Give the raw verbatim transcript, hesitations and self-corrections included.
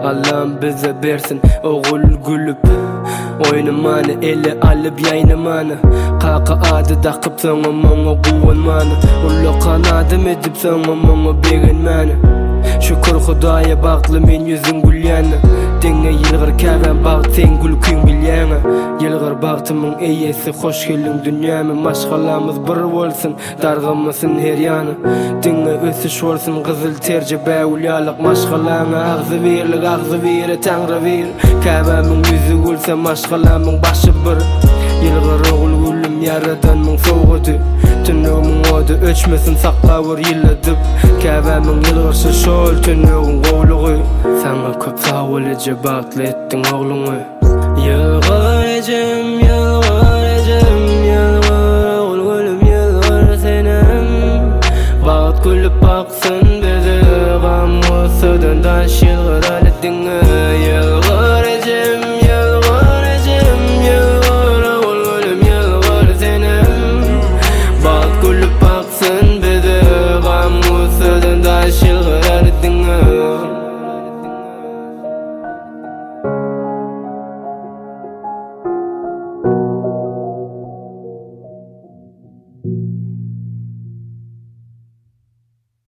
Allah'ım bize bersin oğul gülüp Oynamany eli alıp yaynamany Kaka adı dakıp sana mana kuvanmany Ulla kanadım edip sana mana begenmany Şükür Hudaya bagtly men yüzün gülýäni Deňe ýylgyr käbän bagt sen gülküň bilýäňi Ýylgyr bagtymyň eýesi hoş geldiň dünýäme Maşgalamyz bir bolsun dargamysyn her ýany Deňe ösüş bolsun gyzyl terje bäwlýalyk Maşgalaňa agzy berlik agzy bere Taňra ber Käbämiň ýüzi gülse maşgalamyň başy bir Ýylgyr ogul gülüm ýaradanyň sowgady Tünüğümün odu öçmesin saklawur ýylladyp Käbämiň ýylgyrşy şol tünüğün gowlugy Sana köp sawal eje bagtly etdiň ogluňy Ýylgyr ejem ýylgyr ejem ýylgyr ogul gülüm ýylgyr senem Bagt gülüp baksyn bizi gam olsadan daş ýylgyr aletdiň Ýylgyr ejem ýylgyr ejem ýylgyr ogul gülüm ýylgyr senem Bagt gülüp baksyn bizi gam olsadan daş ýylgyr aletdiň Thank you.